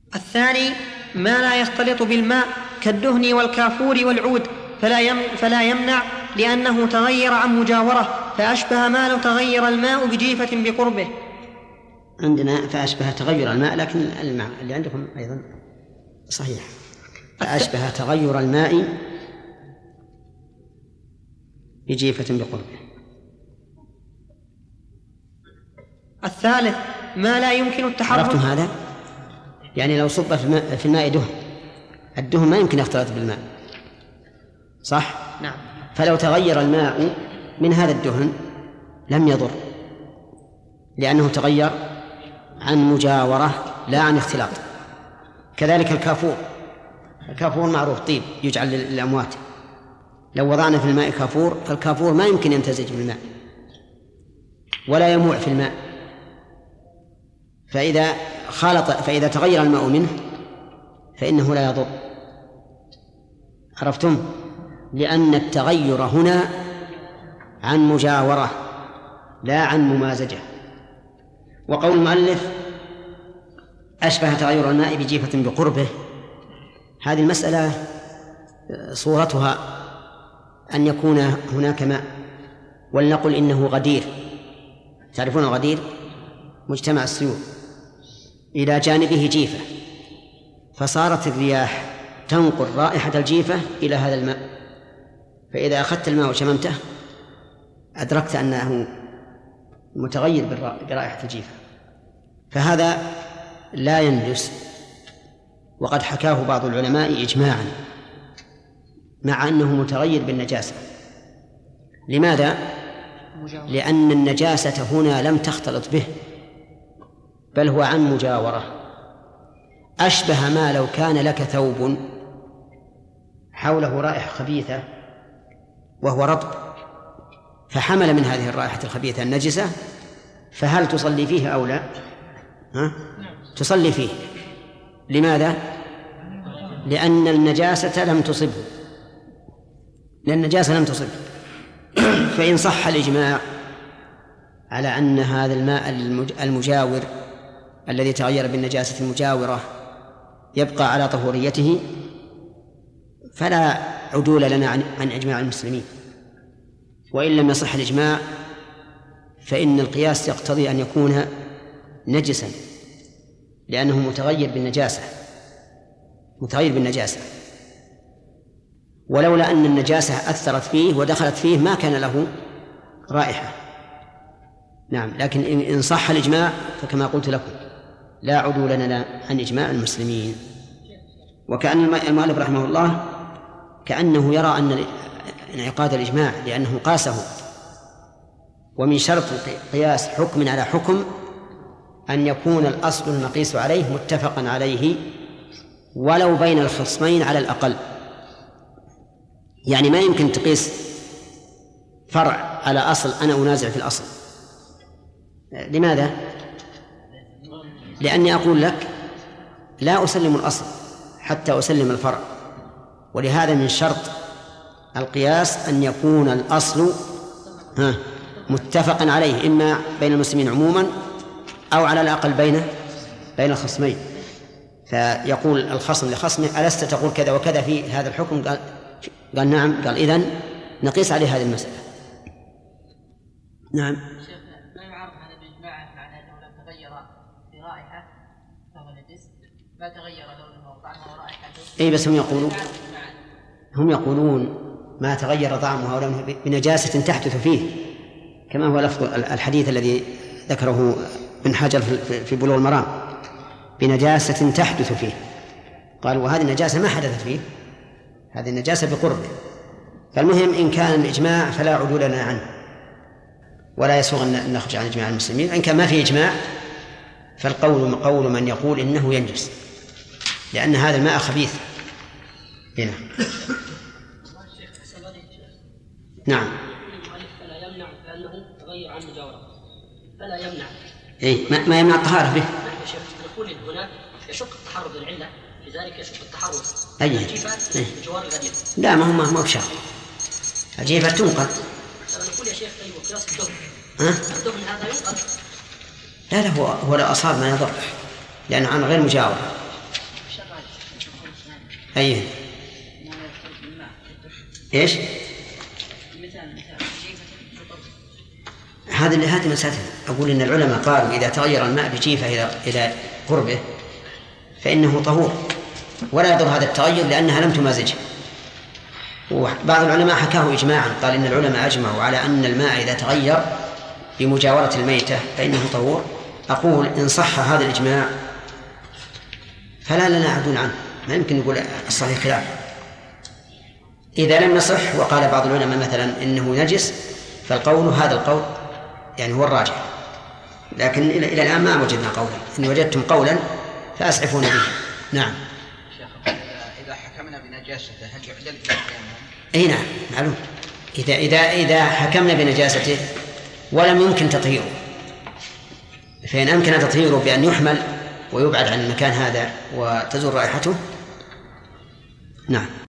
الثاني ما لا يختلط بالماء كالدهن والكافور والعود فلا يمنع لأنه تغير عن مجاورة، فأشبه ما لو تغير الماء بجيفة بقربه. عندنا فأشبه تغير الماء، لكن الماء اللي عندكم أيضا صحيح، فأشبه تغير الماء بجيفة بقربه. الثالث ما لا يمكن التحرك. عرفتم هذا؟ يعني لو صب في الماء دهن، الدهن ما يمكن يختلط بالماء، صح؟ نعم. فلو تغير الماء من هذا الدهن لم يضر، لأنه تغير عن مجاورة لا عن اختلاط. كذلك الكافور معروف طيب يجعل للأموات، لو وضعنا في الماء كافور فالكافور ما يمكن يمتزج بالماء ولا يموع في الماء، فإذا تغير الماء منه فإنه لا يضر. عرفتم؟ لأن التغير هنا عن مجاورة لا عن ممازجة. وقول المؤلف أشبه تغير الماء بجيفة بقربه، هذه المسألة صورتها أن يكون هناك ماء، ولنقل إنه غدير، تعرفون الغدير مجتمع السيول، إلى جانبه جيفة، فصارت الرياح تنقل رائحة الجيفة إلى هذا الماء، فإذا أخذت الماء وشممته أدركت أنه متغير برائحة الجيفة، فهذا لا ينجس. وقد حكاه بعض العلماء إجماعا مع أنه متغير بالنجاسة. لماذا؟ لأن النجاسة هنا لم تختلط به، بل هو عن مجاورة. أشبه ما لو كان لك ثوب حوله رائحة خبيثة وهو رطب، فحمل من هذه الرائحة الخبيثة النجسة، فهل تصلي فيه أو لا؟ تصلي فيه. لماذا؟ لأن النجاسة لم تصبه، فإن صح الإجماع على أن هذا الماء المجاور الذي تغير بالنجاسة المجاورة يبقى على طهوريته، فلا عدول لنا عن إجماع المسلمين. وإن لم يصح الإجماع فإن القياس يقتضي أن يكون نجسا، لأنه متغير بالنجاسة. ولولا أن النجاسة أثرت فيه ودخلت فيه ما كان له رائحة. نعم، لكن إن صح الإجماع فكما قلت لكم لا عدول لنا عن إجماع المسلمين. وكأن المؤلف رحمه الله كأنه يرى أن انعقاد الإجماع لأنه قاسه، ومن شرط القياس حكم على حكم أن يكون الأصل المقيس عليه متفقا عليه ولو بين الخصمين على الأقل. يعني ما يمكن تقيس فرع على أصل أنا أنازع في الأصل. لماذا؟ لأني أقول لك لا أسلم الأصل حتى أسلم الفرع، ولهذا من شرط القياس أن يكون الأصل متفقا عليه إما بين المسلمين عموما أو على الأقل بين الخصمين. فيقول الخصم لخصمه ألست تقول كذا وكذا في هذا الحكم؟ قال نعم. قال إذن نقيس عليه هذه المسألة. نعم. ما يعرف هذا بالإجماع معناه أنه لم تغير في رائحة فهو نجس، ما تغير لونه وطعمه ورائحته. إيه بس هم يقولون ما تغير طعمه ولونه بنجاسة تحدث فيه، كما هو لفظ الحديث الذي ذكره ابن حجر في بلوغ المرام، بنجاسة تحدث فيه. قالوا وهذه النجاسة ما حدثت فيه، هذه النجاسة بقربه. فالمهم إن كان الإجماع فلا عدول لنا عنه، ولا يسوغ أن نخرج عن إجماع المسلمين. إن كان ما في إجماع فالقول قول من يقول إنه ينجس، لأن هذا الماء خبيث. هنا نعم. فلا يمنع لأنه تغير عن مجاورة، فلا يمنع. إيه ما يمنع الطهارة به. نقول هنا يشق التحرز العلة، لذلك يشق التحرز. أيه. بجوار الغدير. لا ما هو بشرط. الجيفة تنقل. نقول يا شيخ طيب وقياس الدهن. الدهن هذا ينقل. لا هو لو أصاب ما يضر، لأنه عن غير مجاورة. أيه؟ إيش؟ هذه مسألة. أقول إن العلماء قالوا إذا تغير الماء بجيفة إلى قربه فإنه طهور ولا يضر هذا التغير لأنها لم تمازجه. وبعض العلماء حكاه إجماعا، قال إن العلماء أجمعوا على أن الماء إذا تغير بمجاورة الميتة فإنه طهور. أقول إن صح هذا الإجماع فلا لنا عدول عنه، ما يمكن نقول الصحيح خلاف. إذا لم يصح وقال بعض العلماء مثلا إنه نجس فالقول هذا القول يعني هو الراجح، لكن إلى الآن ما وجدنا قولا. إن وجدتم قولا فأسعفون به. نعم. شيخ إذا حكمنا بنجاسته هل يعدل إلى التيمم؟ أي نعم معلوم. إذا حكمنا بنجاسته ولم يمكن تطهيره فإن أمكن تطهيره بأن يحمل ويبعد عن المكان هذا وتزول رائحته. نعم.